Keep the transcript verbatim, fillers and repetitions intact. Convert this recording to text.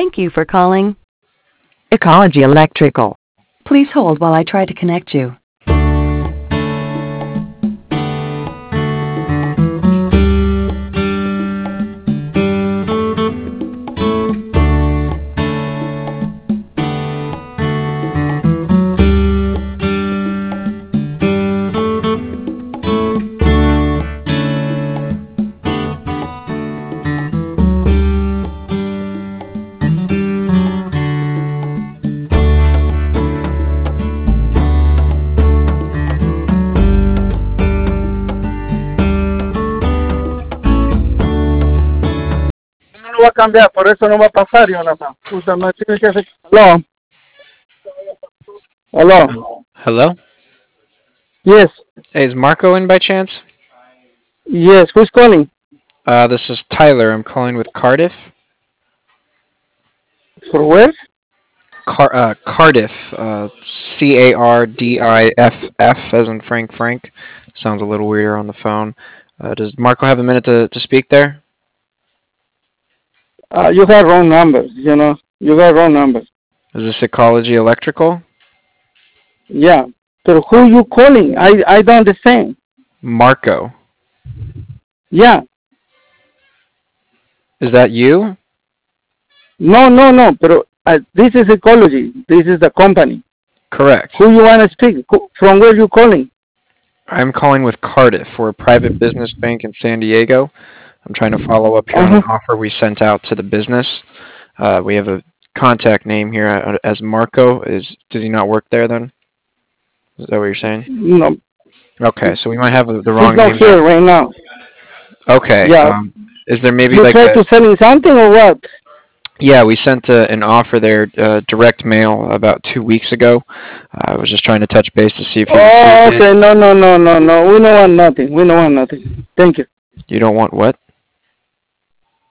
Thank you for calling Ecology Electrical. Please hold while I try to connect you. No lo va a cambiar, por eso no va a pasar, Jonathan. Usted me tiene que hacer... Hello. Hello. Hello? Yes. Hey, is Marco in by chance? Yes. Who's calling? Uh, this is Tyler. I'm calling with Cardiff. For where? Car- uh, Cardiff. Uh, C A R D I F F, as in Frank Frank. Sounds a little weirder on the phone. Uh, does Marco have a minute to, to speak there? Uh, you got wrong numbers, you know. You got wrong numbers. Is this Ecology Electrical? Yeah. But who you calling? I, I don't understand. Marco. Yeah. Is that you? No, no, no. But uh, this is Ecology. This is the company. Correct. Who you want to speak? Who, from where you calling? I'm calling with Cardiff. We're a private business bank in San Diego. I'm trying to follow up here on Uh-huh. an offer we sent out to the business. Uh, we have a contact name here uh, as Marco. Is does he not work there then? Is that what you're saying? No. Okay, so we might have the He's wrong not name there. here right now. Okay. Yeah. Um, is there maybe You like try a to selling something or what? yeah? We sent a, an offer there, uh, direct mail about two weeks ago. Uh, I was just trying to touch base to see if you Oh, received it. okay. No, no, no, no, no. We don't want nothing. We don't want nothing. Thank you. You don't want what?